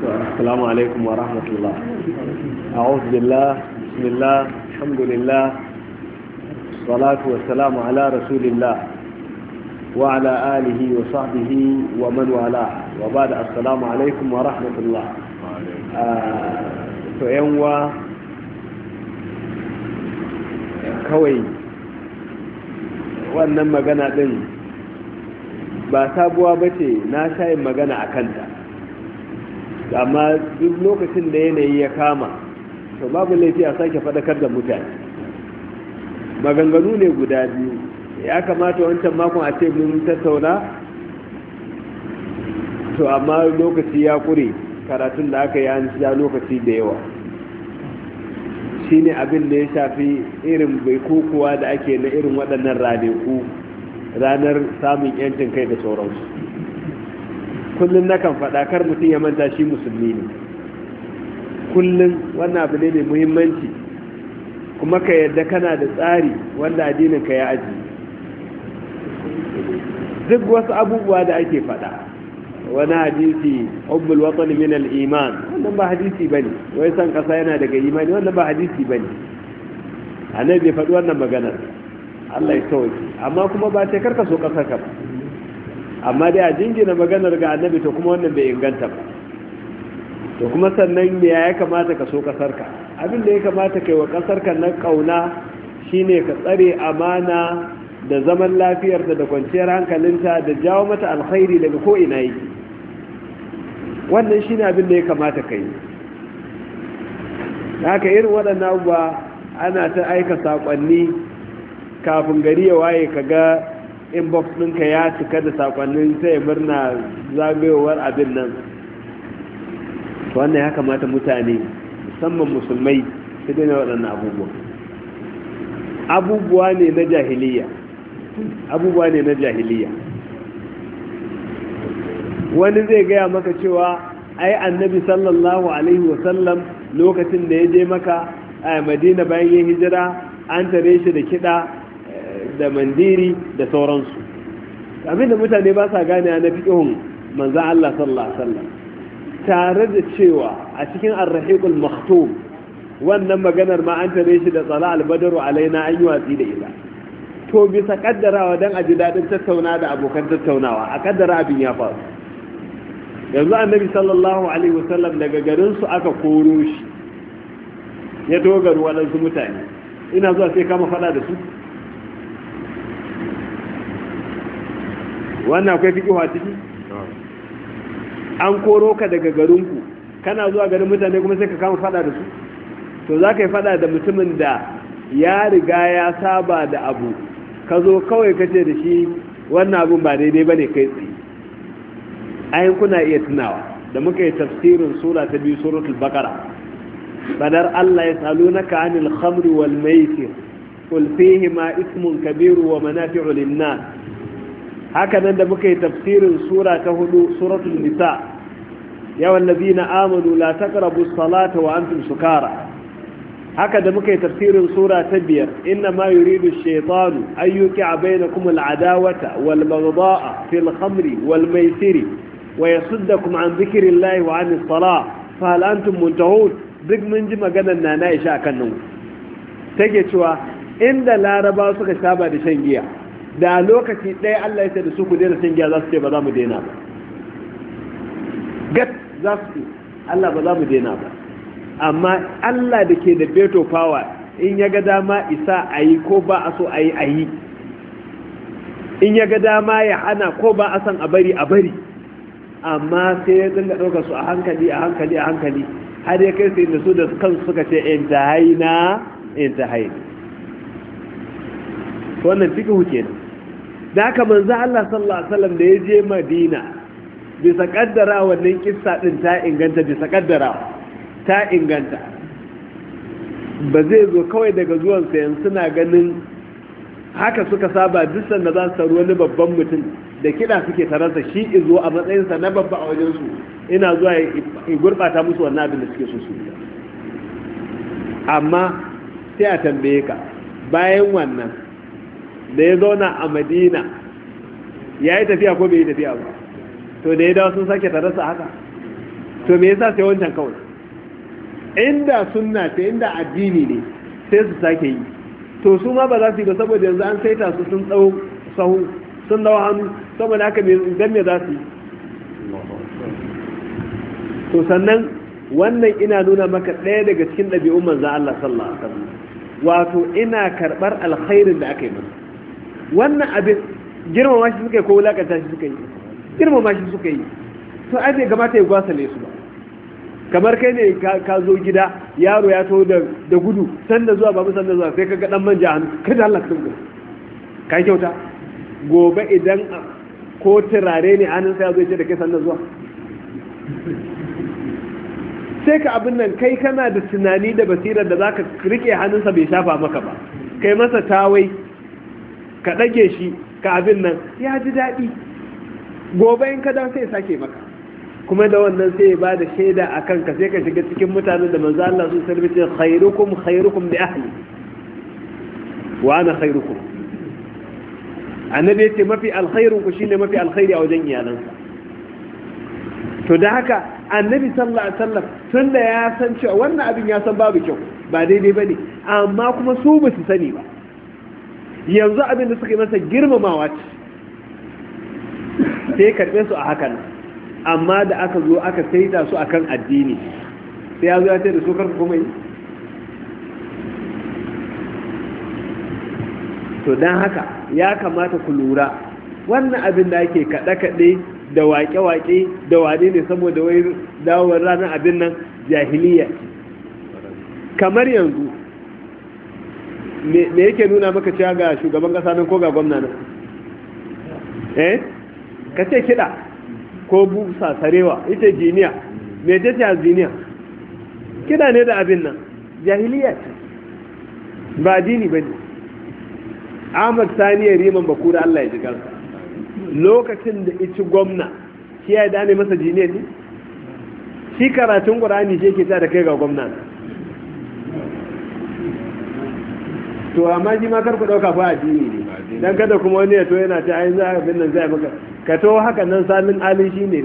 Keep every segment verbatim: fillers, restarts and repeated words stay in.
السلام عليكم ورحمة الله. أعوذ بالله، بسم الله، الحمد لله، الصلاة والسلام على رسول الله وعلى آله وصحبه ومن والاه، وبعد السلام عليكم ورحمة الله. فأيوة كوي wannan magana din ba sabuwa bace, na shayin magana a kanta, amma duk lokacin da yanayi ya kama to babu laifi a sake fadakar da mutane. Maganganu ne guda biyu, ya kamata wancan makon a ce mun tattauna, to amma lokaci ya kure, karatun da aka yi an ja lokaci da yawa. Shine abin da ya shafi irin bai kokowa da ake na irin waɗannan ranaku, ranar samun yancin kai da sauransu. Kullum na kan faɗa kar mutum ya manta shi musulmi ne. Kullum wannan abu ne mai muhimmanci, kuma ka yadda kana da tsari wanda addinin ka ya aji. Duk wasu abubuwa da ake faɗa, wani hadisi hubbul watan min al-iman, wannan ba hadisi bane. Wai san kasa yana daga imani, wannan ba hadisi bane. Annabi bai faɗi wannan maganar, Allah ya sauke. Amma kuma ba ce karka so kasar ka ba, amma dai a jingina maganar ga annabi to kuma wannan bai inganta ba. To kuma sannan me ya kamata ka so kasar ka? Abin da ya kamata kai wa kasar ka na kauna shine ka tsare amana da zaman lafiyarta da kwanciyar hankalinta da jawo mata alkhairi daga ko ina yake. Wannan shine abin da ya kamata kai. Haka irin waɗannan abubuwa ana ta aika saƙonni kafin gari ya waye kaga inbox ɗinka ya cika da saƙonnin sai murna zagayowar abin nan. Wannan ya kamata mutane musamman musulmai su daina waɗannan abubuwa. Abubuwa ne na jahiliya. Abubuwa ne na jahiliya. Wani zai gaya maka cewa ai annabi sallallahu alaihi wasallam lokacin da ya je maka a madina bayan yin hijira an tare shi da kiɗa da mandiri da sauransu. Abinda mutane ba sa gane na fiƙihun manzan Allah sallallahu alaihi wasallam, tare da cewa a cikin ar-rahiqul maktum wannan maganar ma an tare shi da tsala al-badru alaina an yi watsi da ita. To bisa kaddarawa dan a ji daɗin tattauna da abokan tattaunawa, a kaddara abin ya faru. Yanzu annabi sallallahu alaihi wasallam daga garinsu aka koro shi ya dogaru waɗansu mutane, ina zuwa sai kama faɗa da su. Wannan akwai fiƙiwa ciki? An koro ka daga garinku, kana zuwa garin mutane kuma sai ka kama faɗa da su. To za ka yi faɗa da mutumin da ya riga ya saba da abu, ka zo kawai ka ce da shi wannan abun ba daidai ba ne kai tsaye. Ayin kuna iya tunawa da muka yi tafsirin sura ta biyu, suratul baqara, badar Allah ya salunaka anil khamri wal maisir qul fihima ismun kabiru wa manafi'u lin-nas. Haka nan da muka yi tafsirin sura ta hudu, suratul nisa, ya wallazina amanu la taqrabu as-salata wa antum sukara. Haka da muka yi tafsirin sura ta biyar, inna ma yuridu ash-shaytanu an yuqi'a bainakum al-adawata wal baghdha'a fil khamri wal maisiri wa yasuddakum an dhikrillahi wa 'anis salah fa hal antum muntahun. Duk mun ji maganar Nana Aisha akan nan, take cewa inda Laraba suka saba da shan giya, da lokaci ɗaya Allah ya ce da su ku daina shan giya, za su ce ba za mu daina ba. Gat za su ce Allah ba za mu daina ba. Amma Allah da ke da veto power, in ya ga dama isa a yi ko ba a so a yi a yi, in ya ga dama ya hana ko ba a san a bari a bari. Amma sai ya dinga ɗauka su a hankali a hankali a hankali, har ya kai sai da su da kansu suka ce in ta haina in ta haina. Wannan fikihu kenan. Da haka manzo Allah sallallahu alaihi wasallam da ya je Madina, bisa kaddara wannan kissa din ta inganta, bisa kaddara ta inganta, ba zai zo kawai daga zuwan sayan suna ganin haka suka saba duk sanda za su taru wani babban mutum da kiɗa suke tararsa, shi izo a matsayinsa na babba a wajensu, ina zuwa ya gurɓata musu wannan abin da suke so su. Amma sai a tambaye ka, bayan wannan da ya zauna a Madina ya yi tafiya ko bai yi tafiya ba? To da ya dawo sun sake tararsa haka? to me yasa sai wancan kawai? Inda sunna ce, inda addini ne sai su sake yi, to su ma ba za su yi ba saboda yanzu an saita su sun dau sahu sun dau hannu, saboda haka dan me za su yi? To sannan wannan ina nuna maka ɗaya daga cikin ɗabi'un manzo Allah sallallahu alaihi wasallam, wato ina karɓar alkhairin da aka yi masa. Wannan abin girmama shi suka yi ko wulakanta shi suka yi? Girmama shi suka yi. To ai bai kamata ya gwasale su ba. Kamar kai ne ka zo gida yaro ya taho da gudu sanda zuwa babu sanda zuwa sai ka ga dan manja hannu kai da Allah ka tunga ka kyauta. Gobe idan ko turare ne hannun sai ya zo ya ce da kai sanda zuwa sai ka abin nan kai kana da tunani da basirar da zaka rike hannunsa bai shafa maka ba, kai masa tawai ka dage shi ka abin nan ya ji daɗi. Gobe in ka dawo sai ya sake maka, kuma da wannan sai ya ba da shaida a kanka, sai ka shiga cikin mutanen da manzo Allah sun sarbice khairukum khairukum li ahli wa ana khairukum. Annabi yace mafi alkhairun ku shine mafi alkhairi a wajen iyalansa. To da haka annabi sallallahu alaihi wasallam tunda ya san cewa wannan abin ya san babu kyau ba daidai bane, amma kuma su ba su sani ba. Yanzu abin da suka yi masa girmamawa ce sai karbe su a hakan, amma da aka zo aka saita su akan addini sai ya zo ya ce da su karku kuma yi. To don haka ya kamata ku lura wannan abin da ake kaɗe-kaɗe da waƙe-waƙe da wane ne saboda wai dawowar ranar abin nan jahiliya. Kamar yanzu me yake nuna maka cewa ga shugaban ƙasa nan ko ga gwamna nan? Eh ka ce kiɗa ko busa sarewa ita jiniya, me ce ta jiniya? Kiɗa ne da abin nan jahiliya ce ba dini ba ne. Ahmad Sani ya riman Bakura Allah ya ji kansa lokacin da ici gwamna shi ya dane masa jiniya ne? Shi karatun Qur'ani shi yake ta da kai ga gwamna. To amma ji ma kar ku dauka fa addini ne, dan kada kuma wani ya to yana ta ayin za abin nan zai maka ka to haka nan salin alin shi ne.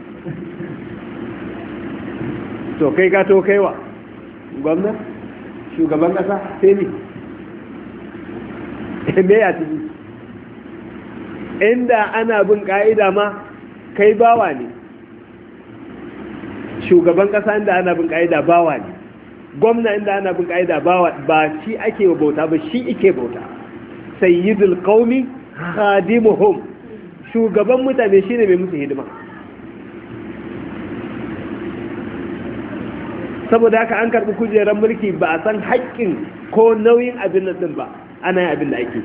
To kai ka to kaiwa gwamna shugaban kasa sai ni me ya tafi? Inda ana bin ka'ida ma kai bawa ne, shugaban kasa inda ana bin ka'ida bawa ne, gwamna inda ana bin ka'ida bawa, ba shi ake bauta ba shi ike bauta. Sayyidul qaumi khadimuhum, shugaban mutane shine mai musu hidima. Saboda haka an karbi kujerar mulki ba a san haƙƙin ko nauyin abin nan din ba, ana yin abin da ake.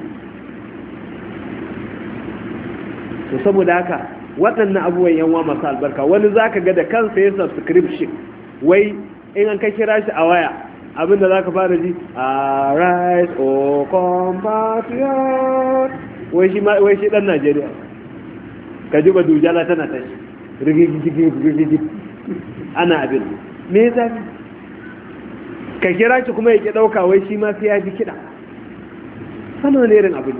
To saboda haka waɗannan abubuwan yanwa masu albarka, wani za ka ga da kansa ya subscription wai in an ka kira shi a waya abin da za ka fara ji arise o compatriot, wai shi ɗan Najeriya ka ji ba dujala tana tashi rigigigigigigi ana abin me ya zafi ka kira shi kuma ya ƙi ɗauka wai shi ma sai ya ji kiɗa. Sana wani irin abu ne.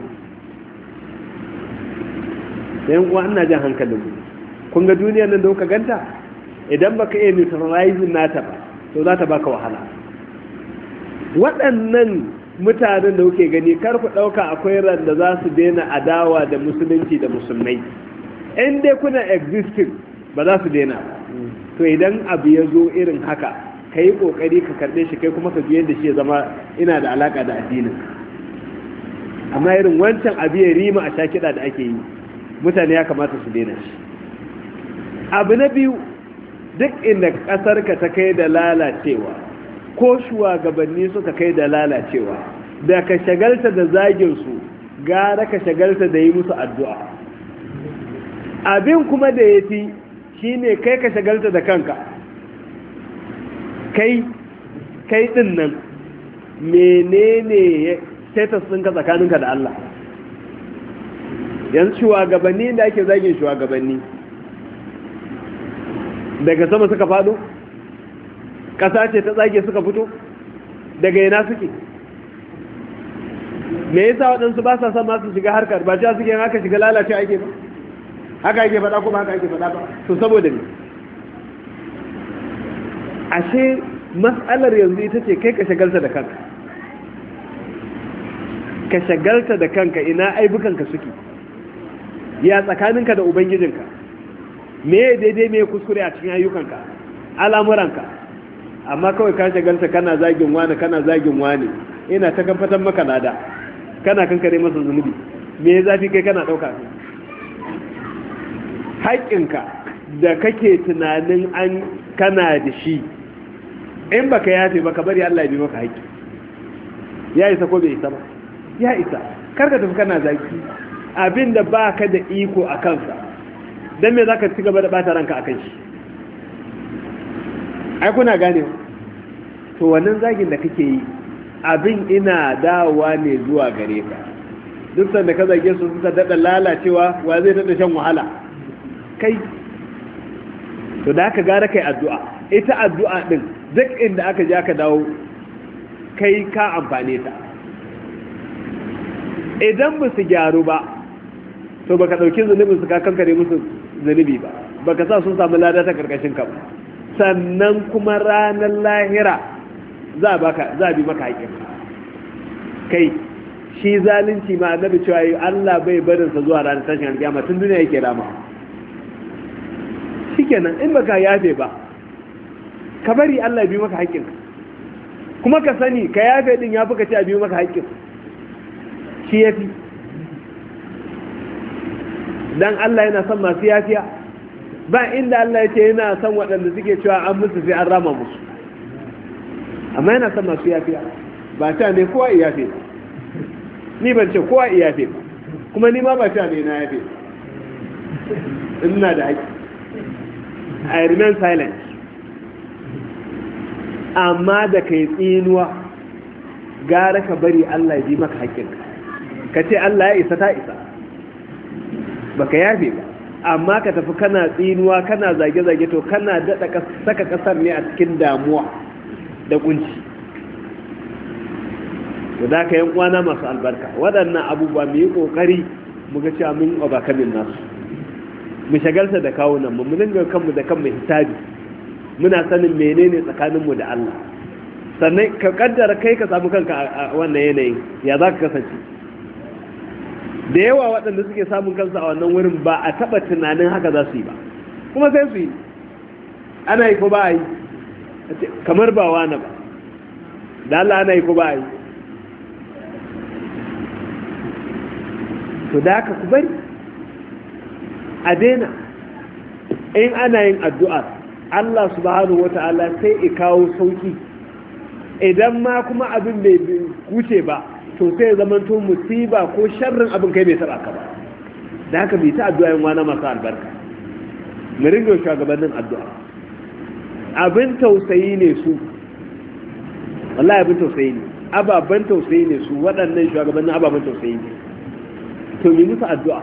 Yan uwa ana jan hankalin mu, kun ga duniyar nan da kuka ganta idan baka iya neutralizing nata ba to za ta baka wahala. Waɗannan mutanen da kuke gani kar ku ɗauka akwai ran da za su daina adawa da musulunci da musulmai. In dai kuna existing ba za su daina ba. To idan abu ya zo irin haka ka yi ƙoƙari ka karɓe shi kai kuma ka biyar da shi ya zama ina da alaƙa da addinin. Amma irin wancan abu ya rima a sha kiɗa da ake yi mutane ya kamata su daina shi. Abu na biyu, duk inda ƙasarka ta kai da lalacewa ko shugabanni suka kai da lalacewa, da ka shagalta da zaginsu gara ka shagalta da yi musu addu'a. Abin kuma da ya fi shi ne kai ka shagalta da kanka, kai kai ɗin nan menene status ɗinka tsakaninka da Allah. Yanzu shugabanni da ake zagin shugabanni daga sama suka faɗo? Ƙasa ce ta tsage suka fito? Daga yana suke? Me yasa waɗansu ba sa son masu shiga harkar ba cewa suke haka shiga lalace ake ba? Haka ake faɗa kuma haka ake faɗa ba? To saboda ne ashe mas'alar yanzu ita ce kai ka shagalta da kanka ka shagalta da kanka ina aibukanka suke, ya tsakaninka da ubangijinka, me daidai me kuskure a cikin ayyukanka al'amuranka. amma kawai ka shagalta kana zagin wani kana zagin wani, ina ta kamfatan maka lada kana kankare masa zunubi, me ya zafi kai kana ɗauka haƙƙinka da kake tunanin an kana da shi, in baka yafe baka bari Allah ya bi maka haƙƙi. Ya isa ko bai isa ba? Ya isa. Karka tafi kana zaki abinda baka da iko a kansa, dan me zaka ci gaba da bata ranka akan shi? Ai kuna gane to wannan zagin da kake yi abin ina dawowa ne zuwa gare ka. Duk sanda ka zage su suka dada lalacewa, wa zai dada shan wahala? Kai. To da aka gara kai addu'a, ita addu'a din duk inda aka ja ka dawo kai ka amfane ta. Idan ba su gyaru ba, to baka ɗauki zunubin su ka kankare musu zunubi ba, baka sa sun samu lada ta karkashin ka ba. Sannan kuma ranar lahira za a bi maka haƙƙin kai. Shi zalunci ma annabi cewa Allah bai barinsa zuwa ranar tashin alƙiyama, tun duniya yake rama. Shikenan in baka yafe ba, ka bari Allah ya bi maka haƙƙin, kuma ka sani ka yafe din ya fi ka ce a bi maka haƙƙin, shi ya fi. Dan Allah yana son masu yafiya, ba inda Allah ya ce yana son waɗanda suke cewa an musu sai an rama musu, amma yana son masu yafiya. Ba ta ne kowa iyafe ba, ni ban ce kowa iyafe ba, kuma ni ma ba ta ne na yafe ina da haƙƙi. I remain silent. Amma da kai tsinuwa gara ka bari Allah ya bi maka haƙƙinka, ka ce Allah ya isa ta isa, baka yafe ba. Amma ka tafi kana tsinuwa kana zage-zage, to kana daɗa saka ƙasar ne a cikin damuwa da kunci. to da ka yan kwana masu albarka waɗannan abubuwa mu yi ƙoƙari mu ga cewa mun overcoming nasu, mu shagalta da kawunan mu mu dinga kanmu da kanmu hisabi, muna sanin menene tsakaninmu da Allah. Sannan ka kaddara kai ka samu kanka a wannan yanayin, ya za ka kasance? Da yawa waɗanda suke samun kansu a wannan wurin ba a taɓa tunanin haka za su yi ba, kuma sai su yi. Ana yi ko ba a yi? Kamar ba wani ba, da Allah ana yi ko ba a yi? To da haka ku bari a daina. In ana yin addu'ar Allah subhanahu wata'ala sai ya kawo sauki. Idan ma kuma abin bai wuce ba, to sai zaman to musiba ko sharrin abin kai bai taba ka ba. Da haka bai ta addu'a yin wani masu albarka, mu ringa shugabannin addu'a. Abin tausayi ne su, wallahi abin tausayi ne, ababen tausayi ne su, waɗannan shugabannin ababen tausayi ne. To yi musu addu'a,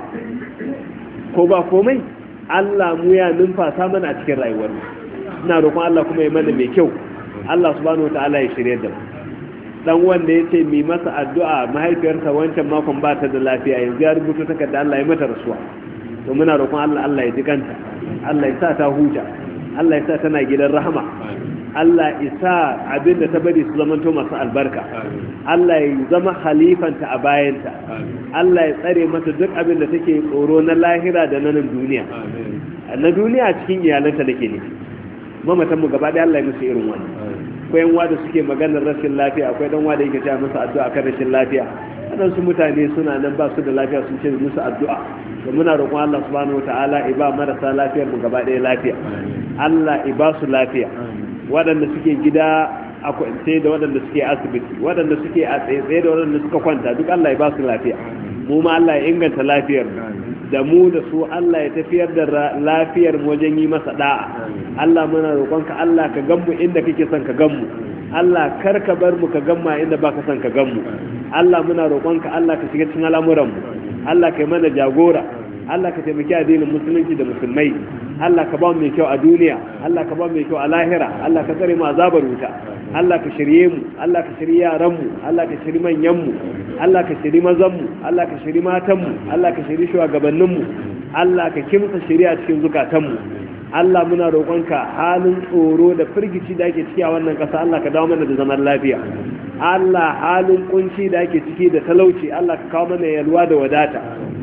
ko ba komai Allah mu ya numfasa mana a cikin rayuwar mu. Ina roƙon Allah kuma ya mana mai kyau, Allah subhanahu wataala ya shirye da mu. Dan wanda yace mi masa addu'a, mahaifiyarsa wancan makon ba ta da lafiya, yanzu ya rubuta takarda Allah ya mata rasuwa. To muna roƙon Allah Allah ya jikanta, Allah ya sa ta huta, Allah ya sa tana gidan rahama, Allah ya sa abin da ta bari su zamanto masu albarka, Allah ya zama halifanta a bayanta, Allah ya tsare mata duk abin da take tsoro na lahira da na nan duniya. Na duniya cikin iyalanta da ke ne, mamatanmu gaba ɗaya Allah ya musu irin wani. Akwai yan da suke maganar rashin lafiya, akwai dan wada yake cewa musu addu'a kan rashin lafiya. Waɗansu mutane suna nan ba su da lafiya sun ce musu addu'a. Da muna roƙon Allah subhanahu wataala ya ba marasa lafiyar mu gaba ɗaya lafiya. Allah ya ba su lafiya. Waɗanda suke gida a kwance da waɗanda suke asibiti, waɗanda suke a tsaye da waɗanda suka kwanta, duk Allah ya ba su lafiya. Mu ma Allah ya inganta lafiyar da mu da su, Allah ya tafiyar da lafiyar mu wajen yi masa da'a. Allah muna roƙonka Allah ka gan mu inda kake son ka gan mu, Allah kar ka bar mu ka gan mu inda baka son ka gan mu. Allah muna roƙonka Allah ka shiga cikin al'amuran mu, Allah ka yi mana jagora, Allah ka taimaki addinin musulunci da musulmai, Allah ka ba mu mai kyau a duniya, Allah ka ba mu mai kyau a lahira, Allah ka tsare mu azabar wuta, Allah ka shirye mu, Allah ka shirye yaran mu, Allah ka shirye manyan mu, Allah ka shirye mazan mu, Allah ka shirye matan mu, Allah ka shirye shugabannin mu, Allah ka kimsa shari'a cikin zukatan mu, Allah muna roƙonka halin tsoro da firgici da ake ciki a wannan ƙasa Allah ka dawo mana da zaman lafiya Allah halin kunci da ake ciki da talauci Allah ka kawo mana yalwa da wadata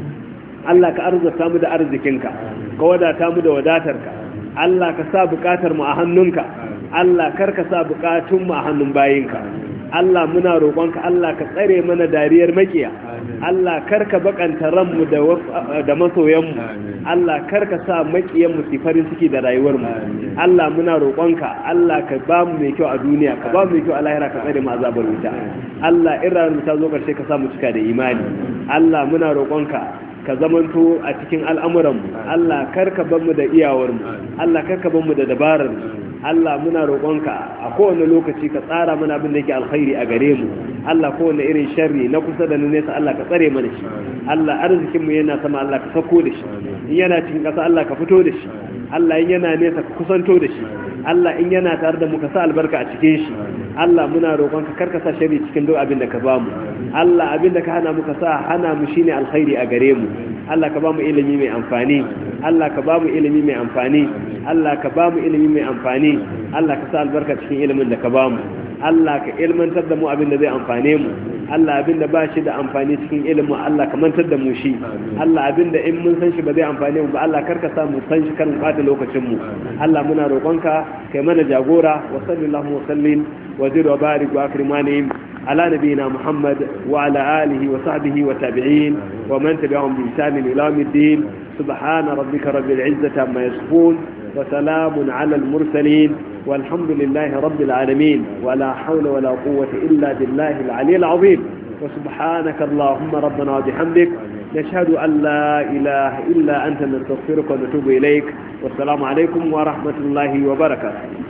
Allah ka arzuta mu da arzikinka ka wadata mu da wadatarka Allah ka sa buƙatar mu a hannunka Allah kar ka sa buƙatun mu a hannun bayinka Allah muna roƙonka Allah ka tsare mana dariyar makiya Allah karka bakanta ranmu da da masoyanmu Allah karka sa makiyanmu su farin ciki da rayuwarmu Allah muna roƙonka Allah ka ba mu mai kyau a duniya ka ba mu mai kyau a lahira ka tsare mu azabar wuta Allah in ranar mu ta zo karshe ka sa mu cika da imani Allah muna roƙonka ka zamanto a cikin al'amuranmu Allah karka bar mu da iyawarmu Allah karka bar mu da dabararmu Allah muna roƙonka a kowane lokaci ka tsara mana abin da yake alkhairi a gare mu Allah kowane irin sharri na kusa da na nesa Allah ka tsare mana shi Allah arzikin mu yana sama Allah ka sako da shi in yana cikin ƙasa Allah ka fito da shi Allah in yana nesa ka kusanto da shi Allah in yana tare da mu ka sa albarka a cikin shi Allah muna roƙonka karka sa sharri cikin duk abin da ka ba mu Allah abin da ka hana mu ka sa hana mu shine alkhairi a gare mu Allah ka ba mu ilimi mai amfani Allah ka ba mu ilimi mai amfani Allah ka ba mu ilimi mai amfani Allah ka sa albarka cikin ilimin da ka ba mu Allah ka ilmantar da mu abin da zai amfane mu Allah abin da ba shi da amfani cikin ilimin Allah ka mantar da mu shi Allah abin da in mun san shi ba zai amfane mu ba Allah karka sa mu san shi kar mu bata lokacin mu Allah muna roƙonka kai mana jagora wa sallallahu wa sallim wa zid wa barik wa akrimani على نبينا محمد وعلى آله وصحبه وتابعين ومن تبعهم بإحسان إلى يوم الدين سبحان ربك رب العزة عما يصفون وسلام على المرسلين والحمد لله رب العالمين ولا حول ولا قوة إلا بالله العلي العظيم وسبحانك اللهم ربنا وبحمدك نشهد أن لا إله إلا أنت نستغفرك ونتوب إليك والسلام عليكم ورحمة الله وبركاته